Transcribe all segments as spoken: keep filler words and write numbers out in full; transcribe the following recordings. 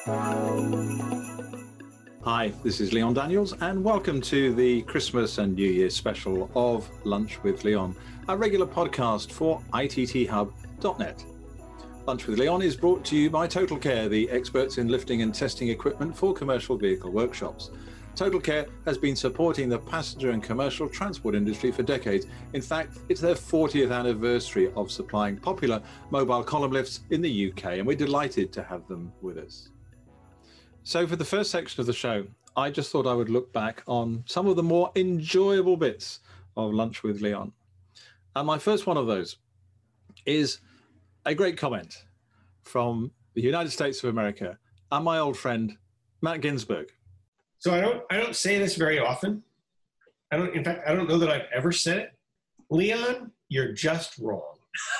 Hi, this is Leon Daniels, and welcome to the Christmas and New Year special of Lunch with Leon, a regular podcast for I T T hub dot net. Lunch with Leon is brought to you by Total Care, the experts in lifting and testing equipment for commercial vehicle workshops. Total Care has been supporting the passenger and commercial transport industry for decades. In fact, it's their fortieth anniversary of supplying popular mobile column lifts in the U K, and we're delighted to have them with us. So for the first section of the show, I just thought I would look back on some of the more enjoyable bits of Lunch with Leon. And my first one of those is a great comment from the United States of America and my old friend, Matt Ginsberg. So I don't, I don't say this very often. I don't, in fact, I don't know that I've ever said it. Leon, you're just wrong.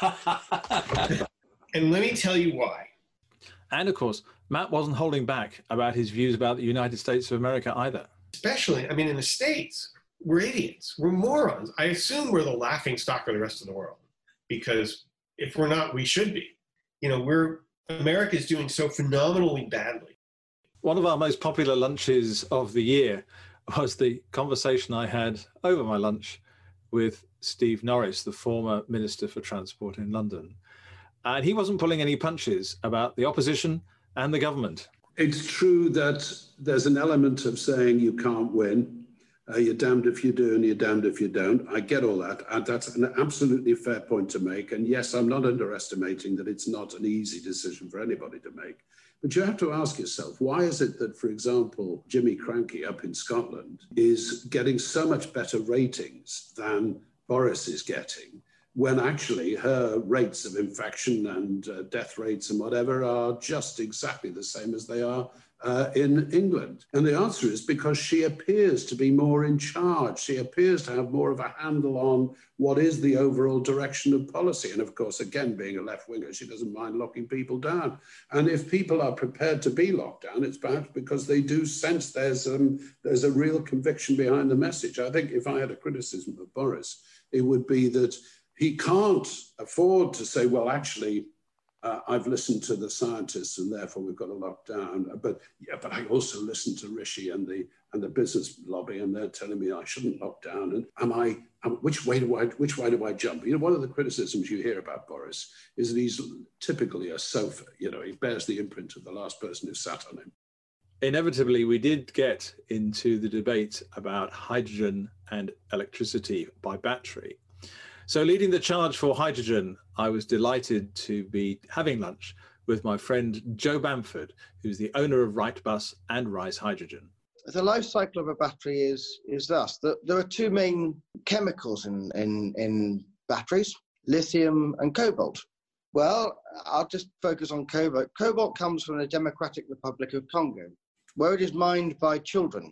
And let me tell you why. And of course, Matt wasn't holding back about his views about the United States of America either. Especially, I mean, in the States, we're idiots. We're morons. I assume we're the laughing stock of the rest of the world, because if we're not, we should be. You know, we're, America's doing so phenomenally badly. One of our most popular lunches of the year was the conversation I had over my lunch with Steve Norris, the former Minister for Transport in London. And he wasn't pulling any punches about the opposition and the government. It's true that there's an element of saying you can't win. Uh, you're damned if you do and you're damned if you don't. I get all that. And that's an absolutely fair point to make. And yes, I'm not underestimating that it's not an easy decision for anybody to make. But you have to ask yourself, why is it that, for example, Jimmy Krankie up in Scotland is getting so much better ratings than Boris is getting, when actually her rates of infection and uh, death rates and whatever are just exactly the same as they are uh, in England? And the answer is because she appears to be more in charge. She appears to have more of a handle on what is the overall direction of policy. And of course, again, being a left-winger, she doesn't mind locking people down. And if people are prepared to be locked down, it's perhaps because they do sense there's, um, there's a real conviction behind the message. I think if I had a criticism of Boris, it would be that he can't afford to say, well, actually, uh, I've listened to the scientists and therefore we've got to lock down. But yeah, but I also listened to Rishi and the and the business lobby, and they're telling me I shouldn't lock down. And am I? Am, which way do I? Which way do I jump? You know, one of the criticisms you hear about Boris is that he's typically a sofa. You know, he bears the imprint of the last person who sat on him. Inevitably, we did get into the debate about hydrogen and electricity by battery. So leading the charge for hydrogen, I was delighted to be having lunch with my friend Joe Bamford, who's the owner of Wrightbus and Rise Hydrogen. The life cycle of a battery is is thus. That there are two main chemicals in, in, in batteries, lithium and cobalt. Well, I'll just focus on cobalt. Cobalt comes from the Democratic Republic of Congo, where it is mined by children.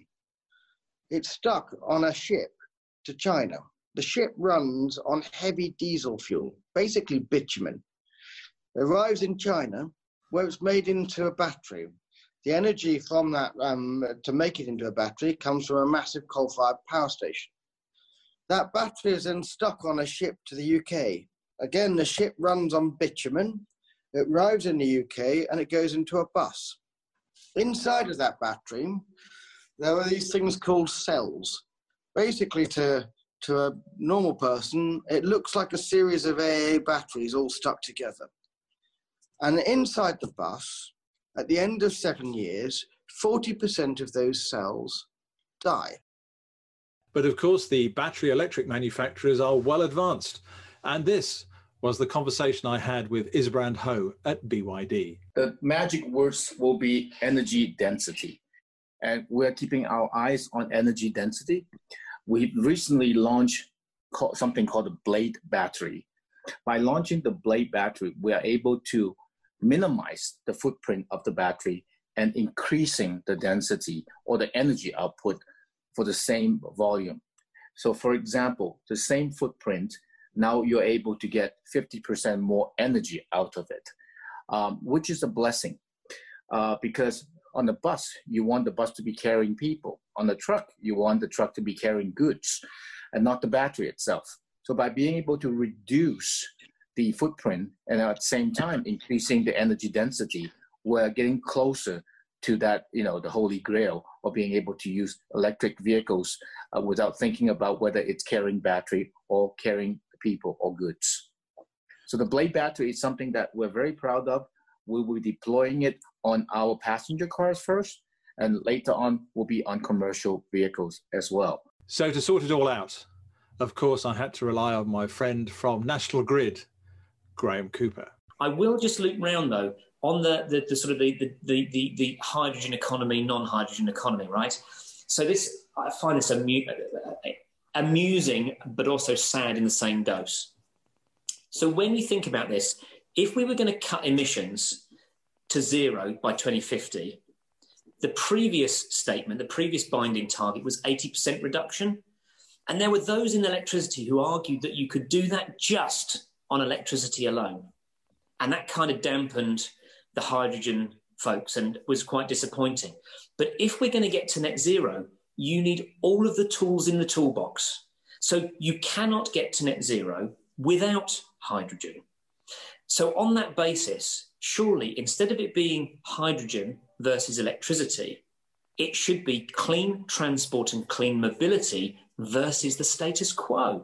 It's stuck on a ship to China. The ship runs on heavy diesel fuel, basically bitumen. It arrives in China, where it's made into a battery. The energy from that, um, to make it into a battery, comes from a massive coal-fired power station. That battery is then stuck on a ship to the U K. Again, the ship runs on bitumen. It arrives in the U K and it goes into a bus. Inside of that battery, there are these things called cells. Basically, to To a normal person, it looks like a series of A A batteries all stuck together. And inside the bus, at the end of seven years, forty percent of those cells die. But of course, the battery electric manufacturers are well advanced. And this was the conversation I had with Isbrand Ho at B Y D. The magic words will be energy density. And we're keeping our eyes on energy density. We recently launched something called the Blade battery. By launching the Blade battery, we are able to minimize the footprint of the battery and increasing the density or the energy output for the same volume. So for example, the same footprint, now you're able to get fifty percent more energy out of it, um, which is a blessing uh, because on the bus, you want the bus to be carrying people. On the truck, you want the truck to be carrying goods and not the battery itself. So by being able to reduce the footprint and at the same time increasing the energy density, we're getting closer to that, you know, the holy grail of being able to use electric vehicles uh, without thinking about whether it's carrying battery or carrying people or goods. So the Blade battery is something that we're very proud of. We will be deploying it on our passenger cars first, and later on will be on commercial vehicles as well. So to sort it all out, of course, I had to rely on my friend from National Grid, Graham Cooper. I will just loop round though on the, the, the sort of the, the, the, the hydrogen economy, non-hydrogen economy, right? So this, I find this amu- amusing, but also sad in the same dose. So when you think about this, if we were going to cut emissions to zero by twenty fifty, the previous statement, the previous binding target was eighty percent reduction. And there were those in electricity who argued that you could do that just on electricity alone. And that kind of dampened the hydrogen folks and was quite disappointing. But if we're going to get to net zero, you need all of the tools in the toolbox. So you cannot get to net zero without hydrogen. So on that basis, surely instead of it being hydrogen versus electricity, it should be clean transport and clean mobility versus the status quo.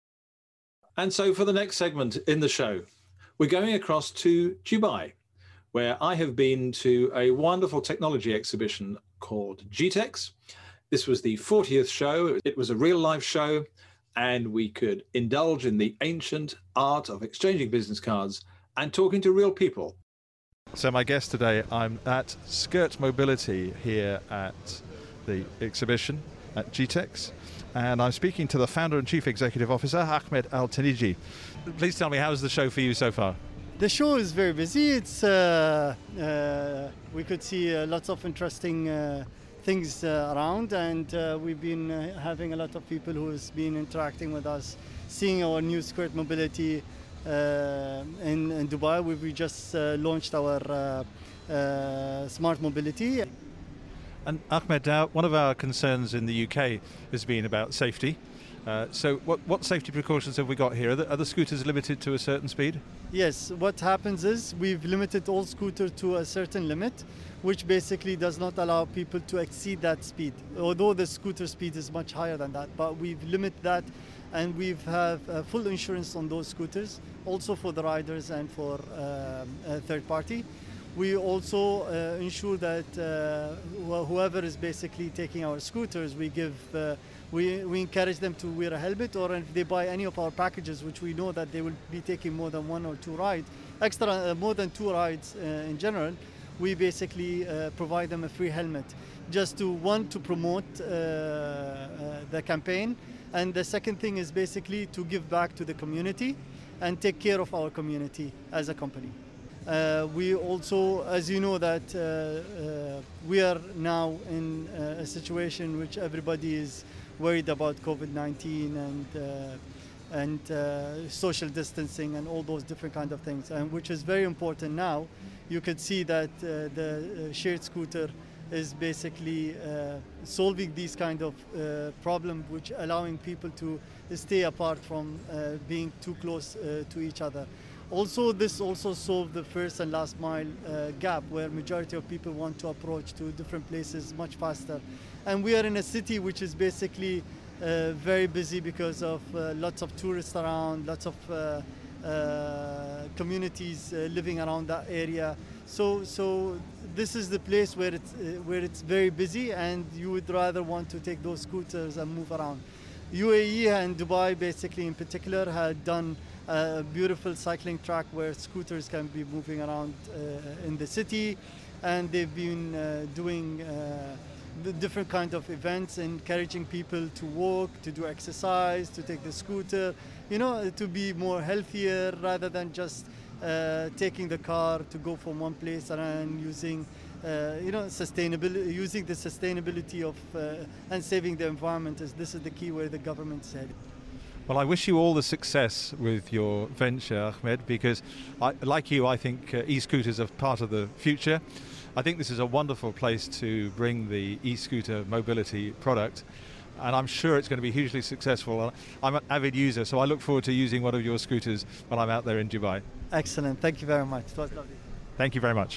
And so for the next segment in the show, we're going across to Dubai, where I have been to a wonderful technology exhibition called G TEX. This was the fortieth show. It was a real life show, and we could indulge in the ancient art of exchanging business cards and talking to real people. So my guest today, I'm at Skirt Mobility here at the exhibition at G TEX, and I'm speaking to the founder and chief executive officer, Ahmed Al-Taniji. Please tell me, how's the show for you so far? The show is very busy. It's uh, uh, we could see uh, lots of interesting uh, things uh, around, and uh, we've been uh, having a lot of people who's been interacting with us, seeing our new Skirt Mobility uh, in, in Dubai. We, we just uh, launched our uh, uh, smart mobility. And Ahmed, uh, one of our concerns in the U K has been about safety. Uh, so what, what safety precautions have we got here? Are the, are the scooters limited to a certain speed? Yes, what happens is we've limited all scooters to a certain limit, which basically does not allow people to exceed that speed, although the scooter speed is much higher than that. But we've limited that, and we've have uh, full insurance on those scooters, also for the riders and for um, a third party. We also uh, ensure that uh, wh- whoever is basically taking our scooters, we give, uh, we, we encourage them to wear a helmet, or if they buy any of our packages, which we know that they will be taking more than one or two rides, extra uh, more than two rides uh, in general, we basically uh, provide them a free helmet, just to one to promote uh, uh, the campaign, and the second thing is basically to give back to the community and take care of our community as a company. Uh, we also, as you know, that uh, uh, we are now in uh, a situation which everybody is worried about COVID nineteen and uh, and uh, social distancing and all those different kind of things, and which is very important now. You could see that uh, the shared scooter is basically uh, solving these kind of uh, problems, which allowing people to stay apart from uh, being too close uh, to each other. Also, this also solved the first and last mile uh, gap, where majority of people want to approach to different places much faster. And we are in a city which is basically uh, very busy because of uh, lots of tourists around, lots of uh, uh, communities uh, living around that area. So, so this is the place where it's uh, where it's very busy, and you would rather want to take those scooters and move around. U A E and Dubai, basically in particular, had done a beautiful cycling track where scooters can be moving around uh, in the city, and they've been uh, doing uh, the different kind of events, encouraging people to walk, to do exercise, to take the scooter, you know, to be more healthier rather than just uh, taking the car to go from one place and using uh, you know, sustainability, using the sustainability of uh, and saving the environment. Is this is the key where the government is headed. Well, I wish you all the success with your venture, Ahmed, because I, like you, I think uh, e-scooters are part of the future. I think this is a wonderful place to bring the e-scooter mobility product, and I'm sure it's going to be hugely successful. I'm an avid user, so I look forward to using one of your scooters when I'm out there in Dubai. Excellent. Thank you very much. It was lovely. Thank you very much.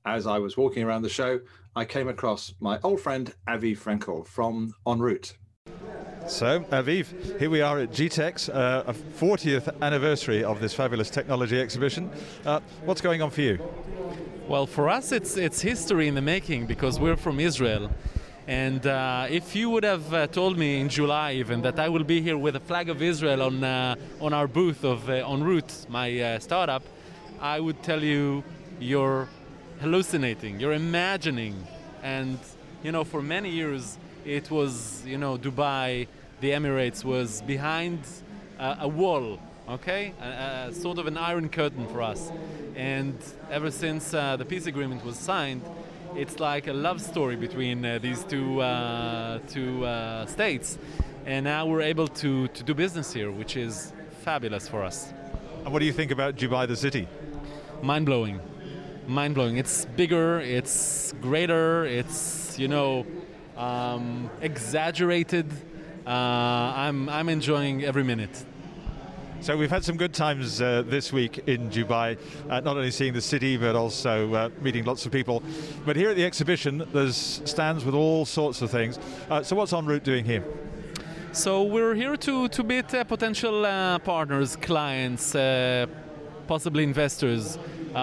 as I was walking around the show, I came across my old friend Aviv Frenkel from En Route. So, Aviv, here we are at G TEX, uh, a fortieth anniversary of this fabulous technology exhibition. Uh, what's going on for you? Well, for us, it's it's history in the making because we're from Israel. And uh, if you would have uh, told me in July even that I will be here with a flag of Israel on uh, on our booth of uh, En Route, my uh, startup, I would tell you you're hallucinating, you're imagining. And, you know, for many years, it was, you know, Dubai, the Emirates was behind uh, a wall, okay? A, a sort of an iron curtain for us. And ever since uh, the peace agreement was signed, it's like a love story between uh, these two, uh, two uh, states. And now we're able to, to do business here, which is fabulous for us. And what do you think about Dubai, the city? Mind-blowing. Mind-blowing. It's bigger, it's greater, it's, you know, um, exaggerated. Uh, I'm, I'm enjoying every minute. So we've had some good times uh, this week in Dubai, uh, not only seeing the city, but also uh, meeting lots of people. But here at the exhibition, there's stands with all sorts of things. Uh, so what's En Route doing here? So we're here to, to meet uh, potential uh, partners, clients, uh, possibly investors,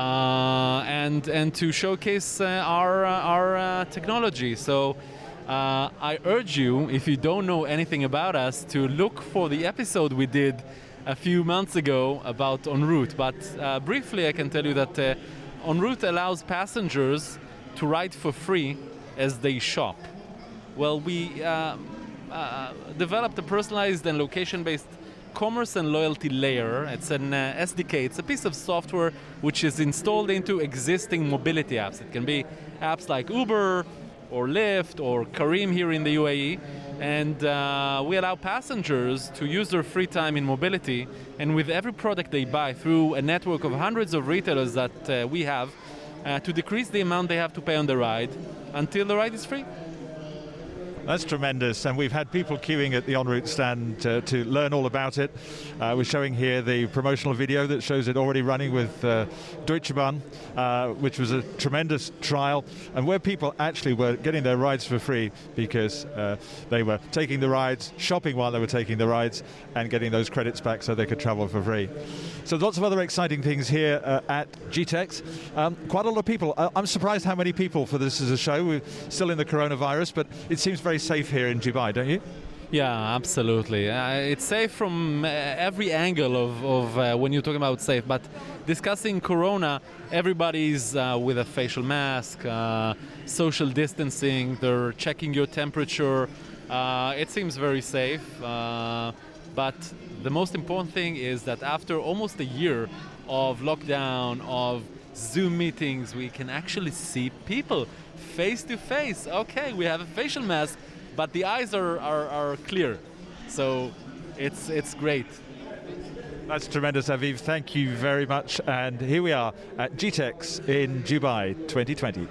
uh, and and to showcase uh, our uh, our uh, technology. So uh, I urge you, if you don't know anything about us, to look for the episode we did a few months ago about En Route. But uh, briefly, I can tell you that uh, En Route allows passengers to ride for free as they shop. Well, we uh, uh, developed a personalized and location-based commerce and loyalty layer. It's an uh, S D K. It's a piece of software which is installed into existing mobility apps. It can be apps like Uber or Lyft or Careem here in the U A E. And uh, we allow passengers to use their free time in mobility. And with every product they buy through a network of hundreds of retailers that uh, we have, uh, to decrease the amount they have to pay on the ride until the ride is free. That's tremendous, and we've had people queuing at the En Route stand uh, to learn all about it. Uh, we're showing here the promotional video that shows it already running with uh, Deutsche Bahn, uh, which was a tremendous trial, and where people actually were getting their rides for free because uh, they were taking the rides, shopping while they were taking the rides, and getting those credits back so they could travel for free. So lots of other exciting things here uh, at G TEX. Um, quite a lot of people. Uh, I'm surprised how many people for this as a show. We're still in the coronavirus, but it seems very safe here in Dubai, don't you? Yeah, absolutely. Uh, it's safe from uh, every angle of, of uh, when you're talking about safe. But discussing Corona, everybody's uh, with a facial mask, uh, social distancing, they're checking your temperature. Uh, it seems very safe. Uh, but the most important thing is that after almost a year of lockdown, of Zoom meetings, we can actually see people face to face. Okay, we have a facial mask, but the eyes are, are, are clear. So it's it's great. That's tremendous, Aviv. Thank you very much. And here we are at G TEX in Dubai twenty twenty.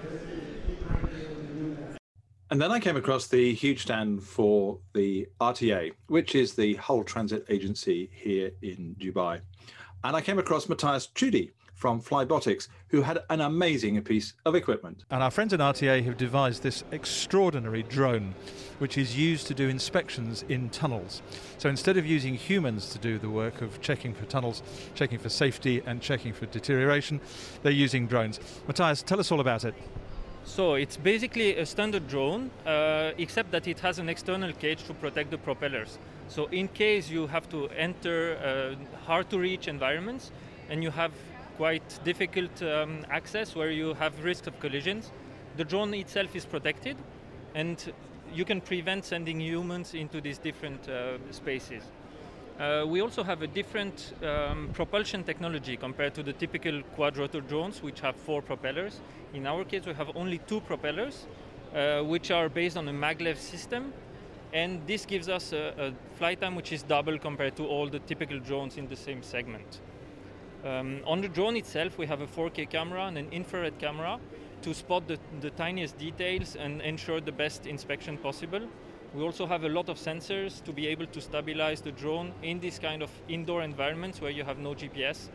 And then I came across the huge stand for the R T A, which is the whole transit agency here in Dubai. And I came across Matthias Tschudi from Flybotics, who had an amazing piece of equipment. And our friends in R T A have devised this extraordinary drone, which is used to do inspections in tunnels. So instead of using humans to do the work of checking for tunnels, checking for safety and checking for deterioration, they're using drones. Matthias, tell us all about it. So it's basically a standard drone, uh, except that it has an external cage to protect the propellers. So in case you have to enter uh, hard-to-reach environments and you have quite difficult um, access where you have risk of collisions, the drone itself is protected and you can prevent sending humans into these different uh, spaces. Uh, we also have a different um, propulsion technology compared to the typical quadrotor drones, which have four propellers. In our case, we have only two propellers, uh, which are based on a maglev system. And this gives us a, a flight time which is double compared to all the typical drones in the same segment. Um, on the drone itself, we have a four K camera and an infrared camera to spot the, the tiniest details and ensure the best inspection possible. We also have a lot of sensors to be able to stabilize the drone in this kind of indoor environments where you have no G P S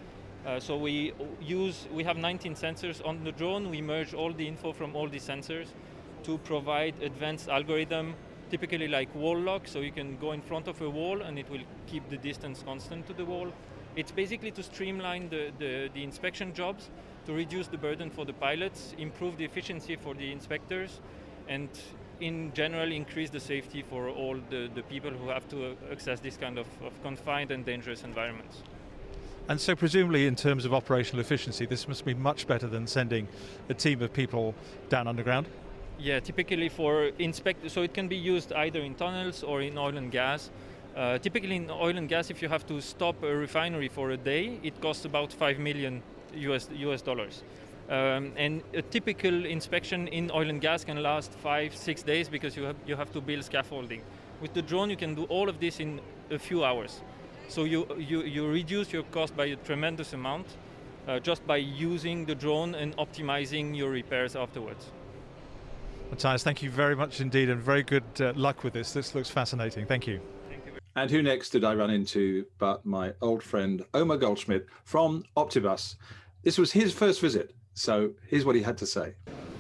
Uh, so we use, we have nineteen sensors on the drone. We merge all the info from all the sensors to provide advanced algorithm, typically like wall lock, so you can go in front of a wall and it will keep the distance constant to the wall. It's basically to streamline the, the, the inspection jobs, to reduce the burden for the pilots, improve the efficiency for the inspectors, and in general increase the safety for all the, the people who have to access this kind of, of confined and dangerous environments. And so presumably in terms of operational efficiency, this must be much better than sending a team of people down underground? Yeah, typically for inspect, so it can be used either in tunnels or in oil and gas. Uh, typically in oil and gas, if you have to stop a refinery for a day, it costs about five million U S, U S dollars. Um, and a typical inspection in oil and gas can last five, six days because you have, you have to build scaffolding. With the drone, you can do all of this in a few hours. So you, you, you reduce your cost by a tremendous amount uh, just by using the drone and optimizing your repairs afterwards. Matthias, thank you very much indeed, and very good uh, luck with this. This looks fascinating. Thank you. Thank you. And who next did I run into but my old friend Omer Goldschmidt from Optibus. This was his first visit, so here's what he had to say.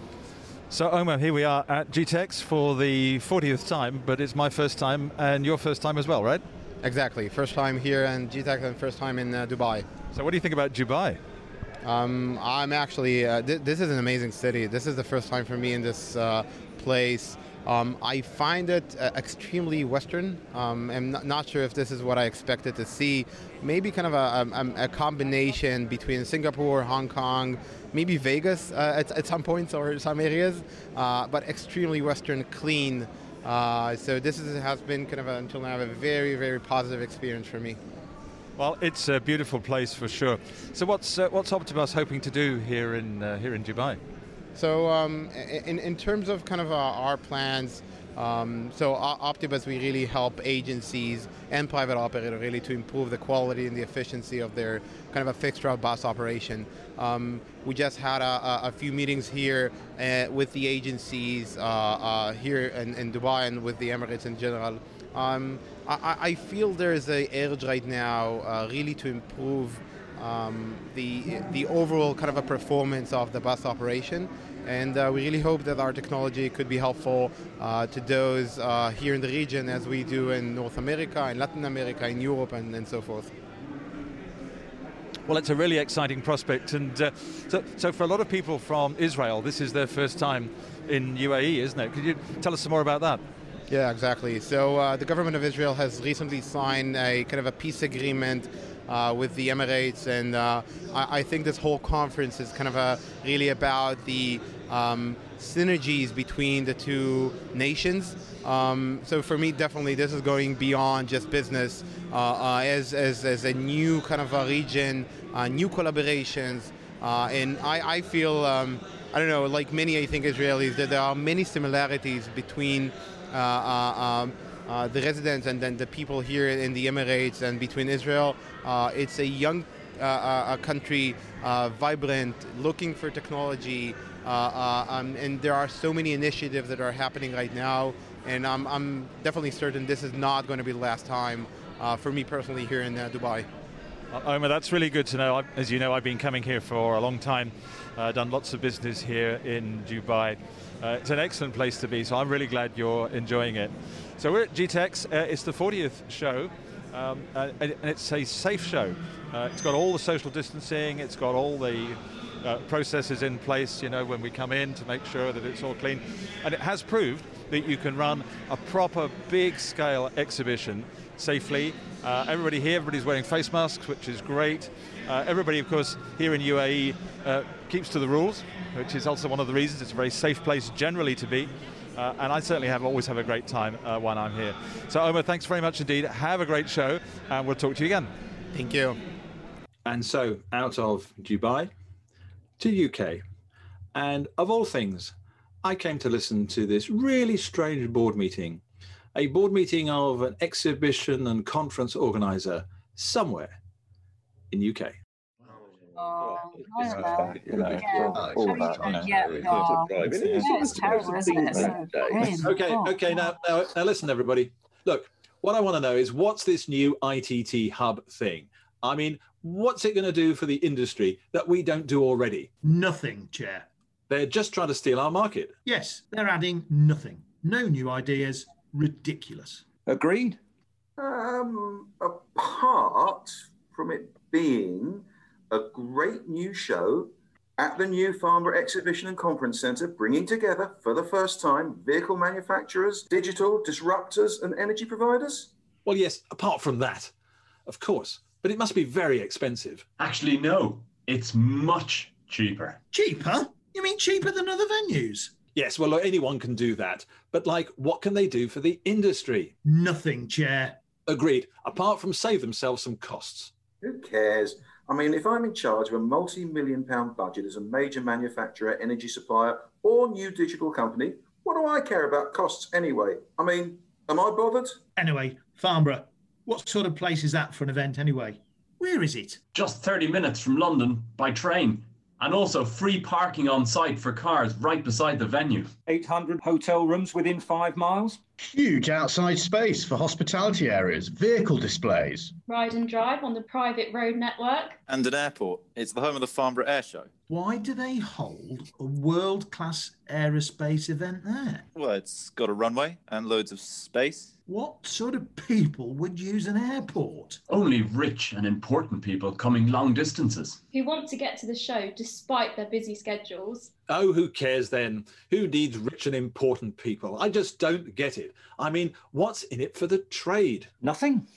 So Omer, here we are at G TEX for the fortieth time, but it's my first time and your first time as well, right? Exactly. First time here in G TEX and first time in uh, Dubai. So what do you think about Dubai? Um, I'm actually, uh, th- this is an amazing city. This is the first time for me in this uh, place. Um, I find it uh, extremely Western. Um, I'm not, not sure if this is what I expected to see. Maybe kind of a, a, a combination between Singapore, Hong Kong, maybe Vegas uh, at, at some points or some areas, uh, but extremely Western, clean. Uh, so this is, has been kind of, a, until now, a very, very positive experience for me. Well, it's a beautiful place for sure. So what's uh, what's Optibus hoping to do here in uh, here in Dubai? So um, in, in terms of kind of our, our plans, um, so Optibus, we really help agencies and private operators really to improve the quality and the efficiency of their kind of a fixed route bus operation. Um, we just had a, a few meetings here uh, with the agencies uh, uh, here in, in Dubai and with the Emirates in general. Um, I, I feel there is an urge right now uh, really to improve um, the the overall kind of a performance of the bus operation, and uh, we really hope that our technology could be helpful uh, to those uh, here in the region as we do in North America, in Latin America, in Europe, and, and so forth. Well, it's a really exciting prospect, and uh, so, so for a lot of people from Israel, this is their first time in U A E, isn't it? Could you tell us some more about that? Yeah, exactly. So uh, the government of Israel has recently signed a kind of a peace agreement uh, with the Emirates, and uh, I, I think this whole conference is kind of a, really about the um, synergies between the two nations. Um, so for me, definitely, this is going beyond just business uh, uh, as, as as a new kind of a region, uh, new collaborations, uh, and I, I feel um, I don't know, like many I think Israelis, that there are many similarities between Uh, uh, um, uh, the residents and then the people here in the Emirates and between Israel. Uh, it's a young uh, uh, country, uh, vibrant, looking for technology, uh, uh, um, and there are so many initiatives that are happening right now, and I'm, I'm definitely certain this is not going to be the last time uh, for me personally here in uh, Dubai. Uh, Omer, that's really good to know. I, as you know, I've been coming here for a long time, uh, done lots of business here in Dubai. Uh, it's an excellent place to be, so I'm really glad you're enjoying it. So we're at G TEX. Uh, it's the fortieth show, um, uh, and it's a safe show. Uh, it's got all the social distancing. It's got all the uh, processes in place, you know, when we come in to make sure that it's all clean. And it has proved that you can run a proper big-scale exhibition safely. Uh, everybody here, everybody's wearing face masks, which is great. Uh, everybody, of course, here in U A E uh, keeps to the rules, which is also one of the reasons it's a very safe place generally to be. Uh, and I certainly have always have a great time uh, when I'm here. So Omer, thanks very much indeed. Have a great show, and we'll talk to you again. Thank you. And so out of Dubai to U K, and of all things, I came to listen to this really strange board meeting, a board meeting of an exhibition and conference organizer somewhere in U K. Oh, I don't know. Yeah, all that, you know. Yeah, oh. Yeah, it's terrible, isn't it? So okay, okay, now, now, now listen, everybody. Look, what I want to know is what's this new I T T Hub thing? I mean, what's it going to do for the industry that we don't do already? Nothing, Chair. They're just trying to steal our market. Yes, they're adding nothing. No new ideas. Ridiculous. Agreed. Um, apart from it being a great new show at the new Farnborough Exhibition and Conference Centre, bringing together for the first time vehicle manufacturers, digital disruptors and energy providers? Well, yes, apart from that, of course. But it must be very expensive. Actually, no. It's much cheaper. Cheaper? You mean cheaper than other venues? Yes, well, anyone can do that. But, like, what can they do for the industry? Nothing, Chair. Agreed, apart from save themselves some costs. Who cares? I mean, if I'm in charge of a multi-million pound budget as a major manufacturer, energy supplier, or new digital company, what do I care about costs anyway? I mean, am I bothered? Anyway, Farnborough, what sort of place is that for an event anyway? Where is it? Just thirty minutes from London by train. And also free parking on site for cars right beside the venue. eight hundred hotel rooms within five miles. Huge outside space for hospitality areas, vehicle displays. Ride and drive on the private road network. And an airport. It's the home of the Farnborough Air Show. Why do they hold a world-class aerospace event there? Well, it's got a runway and loads of space. What sort of people would use an airport? Only rich and important people coming long distances. Who want to get to the show despite their busy schedules. Oh, who cares then? Who needs rich and important people? I just don't get it. I mean, what's in it for the trade? Nothing.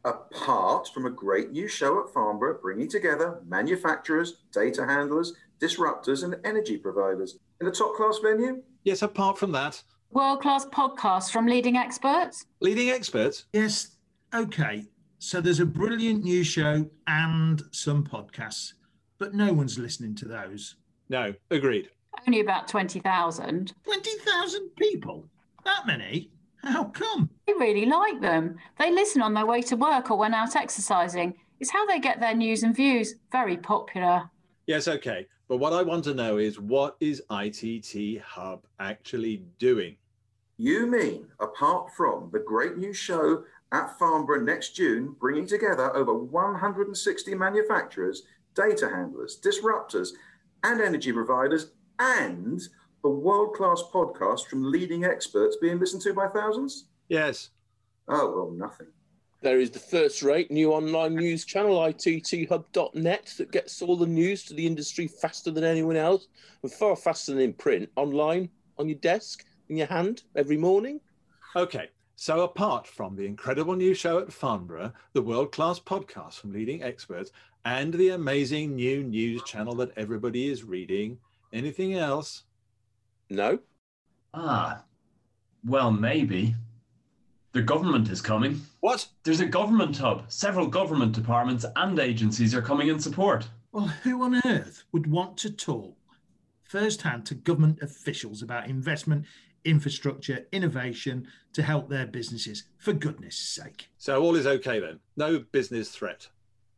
Apart from a great new show at Farnborough, bringing together manufacturers, data handlers, disruptors and energy providers in a top-class venue? Yes, apart from that. World-class podcast from leading experts? Leading experts? Yes, OK. So there's a brilliant new show and some podcasts, but no one's listening to those. No, agreed. Only about twenty thousand. twenty thousand people? That many? How come? They really like them. They listen on their way to work or when out exercising. It's how they get their news and views. Very popular. Yes, OK. But what I want to know is, what is I T T Hub actually doing? You mean, apart from the great new show at Farnborough next June, bringing together over one hundred sixty manufacturers, data handlers, disruptors, and energy providers, and the world-class podcast from leading experts being listened to by thousands? Yes. Oh, well, nothing. There is the first-rate new online news channel, I T T hub dot net, that gets all the news to the industry faster than anyone else, and far faster than in print, online, on your desk, in your hand, every morning. OK, so apart from the incredible new show at Farnborough, the world-class podcast from leading experts, and the amazing new news channel that everybody is reading, anything else? No. Ah, well, maybe. The government is coming. What? There's a government hub. Several government departments and agencies are coming in support. Well, who on earth would want to talk firsthand to government officials about investment, infrastructure, innovation to help their businesses, for goodness sake? So all is OK then? No business threat?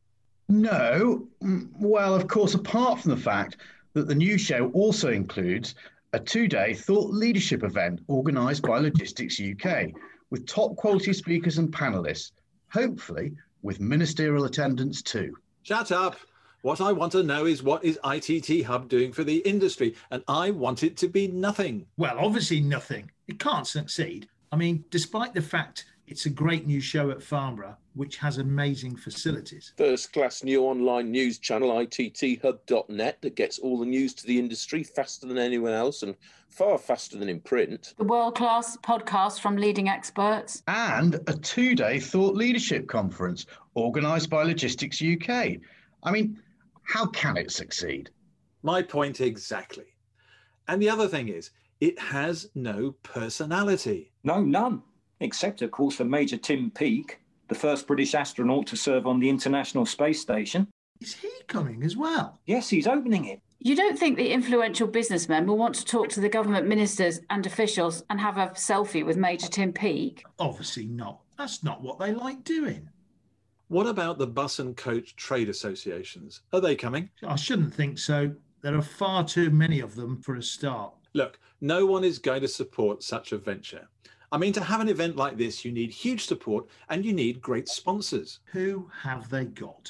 No. Well, of course, apart from the fact that the new show also includes a two-day thought leadership event organised by Logistics U K, with top quality speakers and panellists, hopefully with ministerial attendance too. Shut up. What I want to know is, what is I T T Hub doing for the industry? And I want it to be nothing. Well, obviously nothing. It can't succeed. I mean, despite the fact it's a great new show at Farnborough, which has amazing facilities. First-class new online news channel, I T T hub dot net, that gets all the news to the industry faster than anyone else and far faster than in print. The world-class podcast from leading experts. And a two-day thought leadership conference organised by Logistics U K. I mean, how can it succeed? My point exactly. And the other thing is, it has no personality. No, none. Except, of course, for Major Tim Peake, the first British astronaut to serve on the International Space Station. Is he coming as well? Yes, he's opening it. You don't think the influential businessmen will want to talk to the government ministers and officials and have a selfie with Major Tim Peake? Obviously not. That's not what they like doing. What about the bus and coach trade associations? Are they coming? I shouldn't think so. There are far too many of them for a start. Look, no one is going to support such a venture. I mean, to have an event like this, you need huge support and you need great sponsors. Who have they got?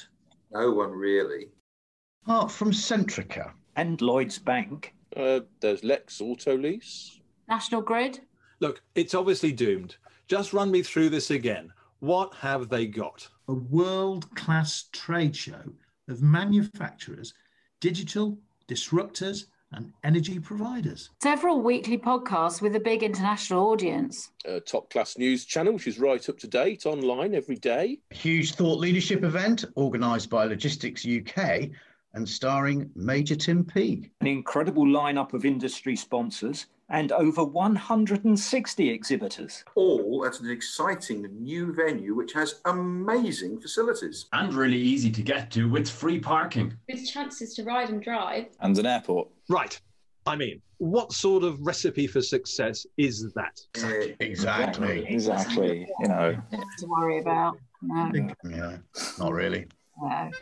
No one really. Apart from Centrica. And Lloyds Bank. Uh, there's Lex Auto Lease. National Grid. Look, it's obviously doomed. Just run me through this again. What have they got? A world-class trade show of manufacturers, digital disruptors, and energy providers. Several weekly podcasts with a big international audience. A top-class news channel, which is right up to date online every day. A huge thought leadership event organised by Logistics U K and starring Major Tim Peake. An incredible lineup of industry sponsors and over one hundred sixty exhibitors. All at an exciting new venue which has amazing facilities. And really easy to get to with free parking. With chances to ride and drive. And an airport. Right. I mean, what sort of recipe for success is that? Exactly. Exactly. Exactly. You know. Nothing to worry about. No. Yeah, not really. No.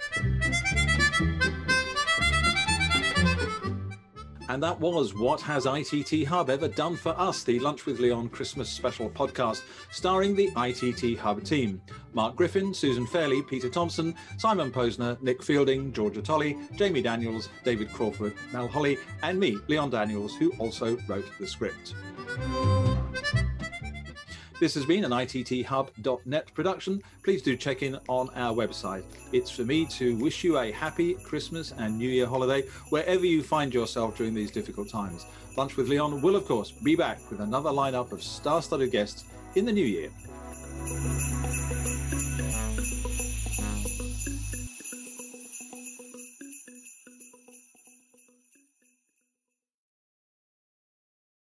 And that was What Has I T T Hub Ever Done For Us, the Lunch with Leon Christmas special podcast starring the I T T Hub team. Mark Griffin, Susan Fairley, Peter Thompson, Simon Posner, Nick Fielding, Georgia Tolley, Jamie Daniels, David Crawford, Mel Holly, and me, Leon Daniels, who also wrote the script. This has been an I T T hub dot net production. Please do check in on our website. It's for me to wish you a happy Christmas and New Year holiday wherever you find yourself during these difficult times. Lunch with Leon will, of course, be back with another lineup of star-studded guests in the new year.